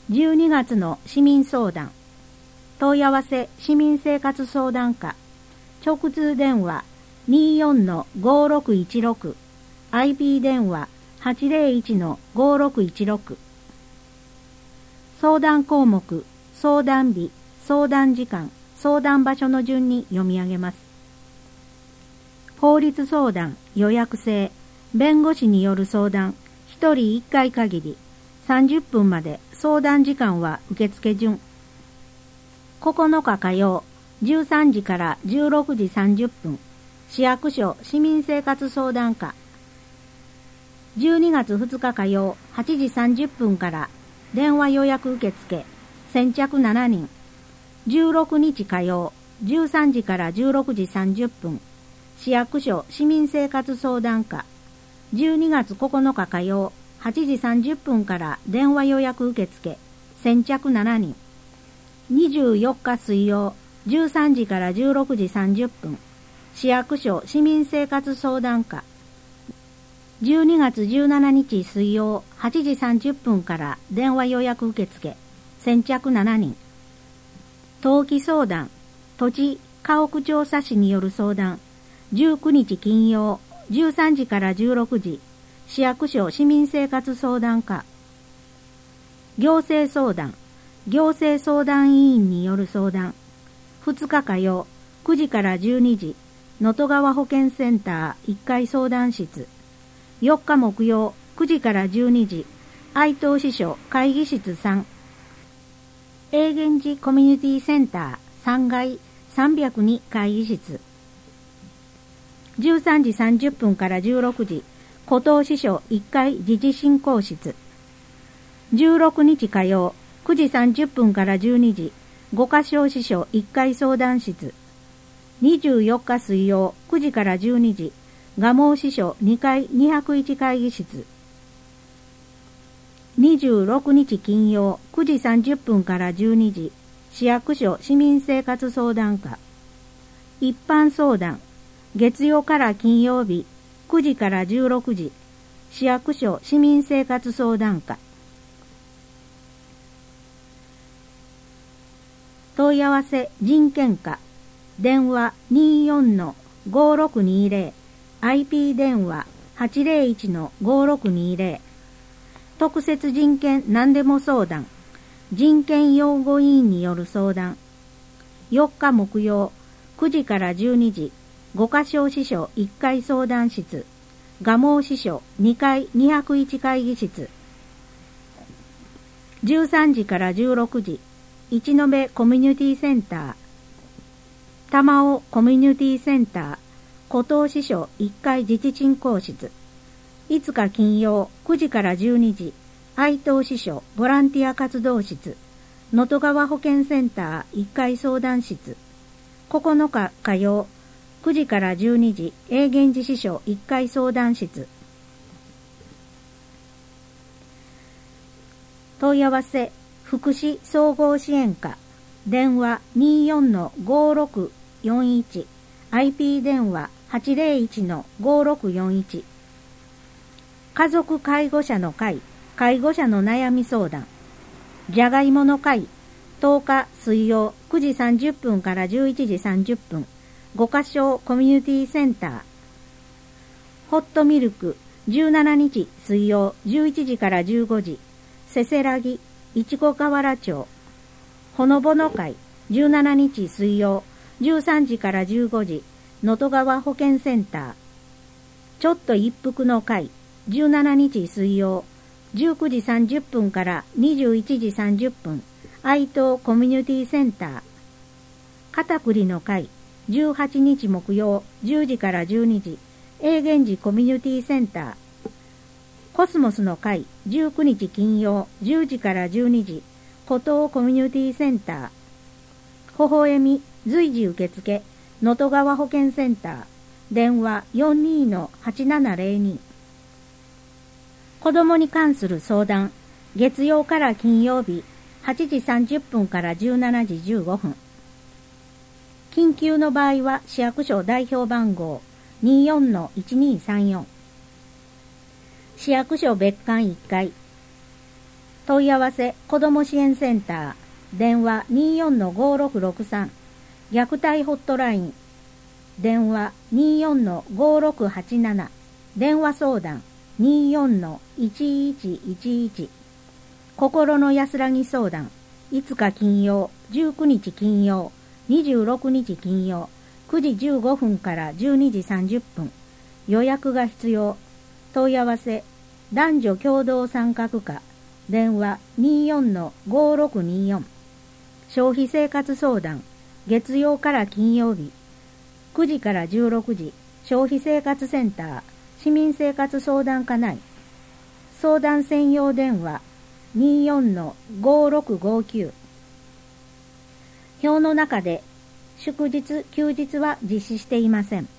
12月の市民相談。問い合わせ市民生活相談課。直通電話 24-5616。IP 電話 801-5616。相談項目、相談日、相談時間、相談場所の順に読み上げます。法律相談、予約制、弁護士による相談、1人1回限り、30分まで、相談時間は受付順。9日火曜、13時から16時30分、市役所市民生活相談課。12月2日火曜、8時30分から、電話予約受付、先着7人。16日火曜、13時から16時30分、市役所市民生活相談課。12月9日火曜、8時30分から電話予約受付、先着7人。24日水曜、13時から16時30分、市役所市民生活相談課。12月17日水曜、8時30分から電話予約受付、先着7人。登記相談、土地、家屋調査士による相談、19日金曜、13時から16時、市役所市民生活相談課。行政相談、行政相談委員による相談、2日火曜、9時から12時、能登川保健センター1階相談室。4日木曜、9時から12時、愛東支所会議室3。永源寺コミュニティセンター3階302会議室。13時30分から16時、古東支所1階自治振興室。16日火曜、9時30分から12時、五箇省支所1階相談室。24日水曜、9時から12時、蒲生支所2階201会議室。26日金曜、9時30分から12時、市役所市民生活相談課。一般相談、月曜から金曜日、9時から16時、市役所市民生活相談課。問い合わせ人権課。電話 24-5620。IP 電話 801-5620。特設人権何でも相談。人権擁護委員による相談。4日木曜、9時から12時、五箇省支所1階相談室。蒲生支所2階201会議室。13時から16時、一延コミュニティセンター。玉尾コミュニティセンター。古東支所1階自治振興室。5日金曜9時から12時、愛東支所ボランティア活動室。能登川保健センター1階相談室。9日火曜9時から12時、永源寺支所1階相談室。問い合わせ福祉総合支援課。電話 24-5641。IP 電話 801-5641。家族介護者の会、介護者の悩み相談。じゃがいもの会、10日水曜9時30分から11時30分、五箇省コミュニティセンター。ホットミルク、17日水曜11時から15時、せせらぎ、いちご河原町。ほのぼの会、17日水曜13時から15時、能登川保健センター。ちょっと一服の会、17日水曜19時30分から21時30分、愛東コミュニティセンター。片栗の会、18日木曜10時から12時、永源寺コミュニティセンター。コスモスの会、19日金曜10時から12時、古東コミュニティセンター。微笑み随時受付、能登川保健センター。電話 42-8702。子供に関する相談、月曜から金曜日、8時30分から17時15分。緊急の場合は市役所代表番号 24-1234。市役所別館1階。 問い合わせ子ども支援センター電話 24-5663 虐待ホットライン電話 24-5687 電話相談 24-1111 心の安らぎ相談5日金曜、19日金曜、26日金曜9時15分から12時30分予約が必要。問い合わせ男女共同参画課電話 24-5624 消費生活相談月曜から金曜日9時から16時消費生活センター市民生活相談課内相談専用電話 24-5659 表の中で祝日休日は実施していません。